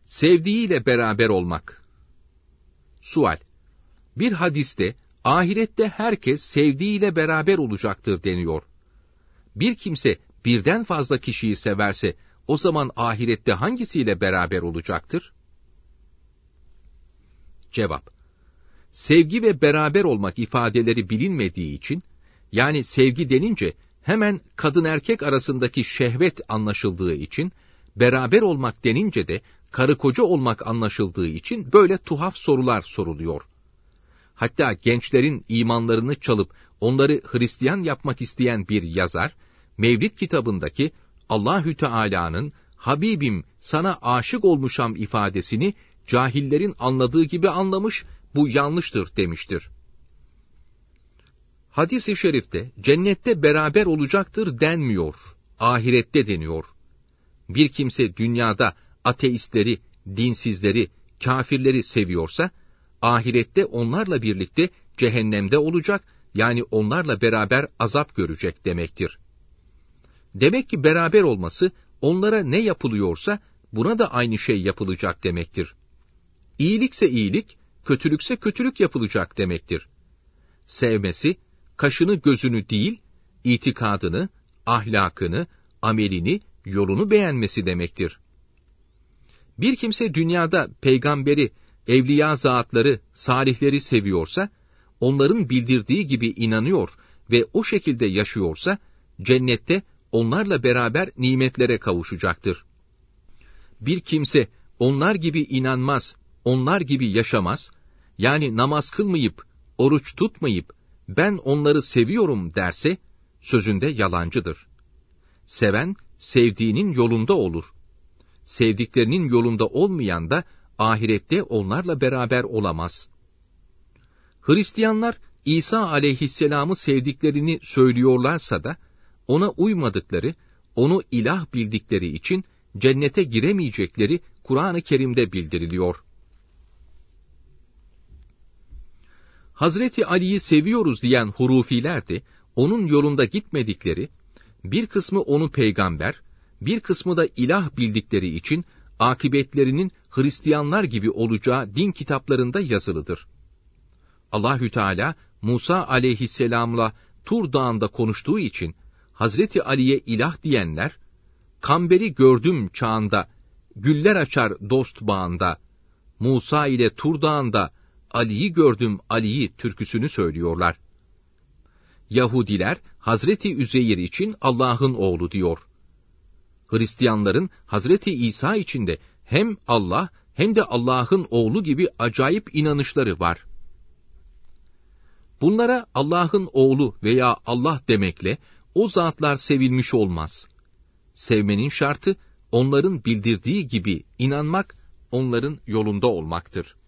Sevdiğiyle beraber olmak. Sual: Bir hadiste ahirette herkes sevdiğiyle beraber olacaktır deniyor. Bir kimse birden fazla kişiyi severse o zaman ahirette hangisiyle beraber olacaktır? Cevap: Sevgi ve beraber olmak ifadeleri bilinmediği için, yani sevgi denince hemen kadın erkek arasındaki şehvet anlaşıldığı için, beraber olmak denince de karı koca olmak anlaşıldığı için böyle tuhaf sorular soruluyor. Hatta gençlerin imanlarını çalıp onları Hristiyan yapmak isteyen bir yazar, Mevlid kitabındaki Allahü Teala'nın "Habibim sana aşık olmuşam" ifadesini cahillerin anladığı gibi anlamış, bu yanlıştır demiştir. Hadis-i şerifte cennette beraber olacaktır denmiyor, ahirette deniyor. Bir kimse dünyada ateistleri, dinsizleri, kafirleri seviyorsa, ahirette onlarla birlikte cehennemde olacak, yani onlarla beraber azap görecek demektir. Demek ki beraber olması, onlara ne yapılıyorsa buna da aynı şey yapılacak demektir. İyilikse iyilik, kötülükse kötülük yapılacak demektir. Sevmesi, kaşını gözünü değil, itikadını, ahlakını, amelini, yolunu beğenmesi demektir. Bir kimse dünyada peygamberi, evliya zatları, salihleri seviyorsa, onların bildirdiği gibi inanıyor ve o şekilde yaşıyorsa, cennette onlarla beraber nimetlere kavuşacaktır. Bir kimse onlar gibi inanmaz, onlar gibi yaşamaz, yani namaz kılmayıp, oruç tutmayıp, ben onları seviyorum derse, sözünde yalancıdır. Seven, sevdiğinin yolunda olur. Sevdiklerinin yolunda olmayan da, ahirette onlarla beraber olamaz. Hristiyanlar, İsa aleyhisselamı sevdiklerini söylüyorlarsa da, ona uymadıkları, onu ilah bildikleri için, cennete giremeyecekleri Kur'an-ı Kerim'de bildiriliyor. Hazreti Ali'yi seviyoruz diyen hurufiler de, onun yolunda gitmedikleri, bir kısmı onu peygamber, bir kısmı da ilah bildikleri için, akıbetlerinin Hristiyanlar gibi olacağı din kitaplarında yazılıdır. Allahü Teala, Musa aleyhisselamla Tur Dağı'nda konuştuğu için, Hazreti Ali'ye ilah diyenler, Kamberi gördüm çağında, güller açar dost bağında, Musa ile Tur Dağı'nda, Ali'yi gördüm Ali'yi türküsünü söylüyorlar. Yahudiler, Hazreti Üzeyir için Allah'ın oğlu diyor. Hristiyanların Hazreti İsa için de hem Allah hem de Allah'ın oğlu gibi acayip inanışları var. Bunlara Allah'ın oğlu veya Allah demekle o zatlar sevilmiş olmaz. Sevmenin şartı onların bildirdiği gibi inanmak, onların yolunda olmaktır.